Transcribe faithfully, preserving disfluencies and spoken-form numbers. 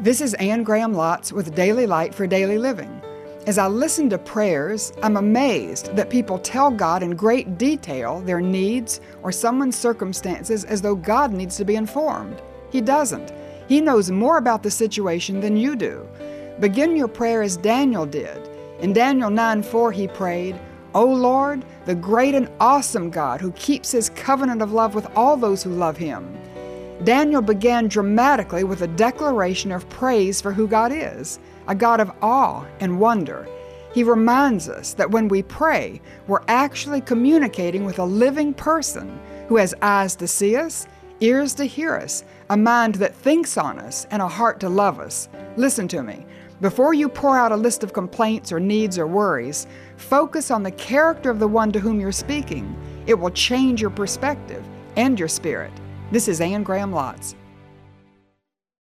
This is Anne Graham Lotz with Daily Light for Daily Living. As I listen to prayers, I'm amazed that people tell God in great detail their needs or someone's circumstances as though God needs to be informed. He doesn't. He knows more about the situation than you do. Begin your prayer as Daniel did. In Daniel nine four he prayed, "O Lord, the great and awesome God who keeps His covenant of love with all those who love Him." Daniel began dramatically with a declaration of praise for who God is, a God of awe and wonder. He reminds us that when we pray, we're actually communicating with a living person who has eyes to see us, ears to hear us, a mind that thinks on us, and a heart to love us. Listen to me. Before you pour out a list of complaints or needs or worries, focus on the character of the one to whom you're speaking. It will change your perspective and your spirit. This is Anne Graham Lotz.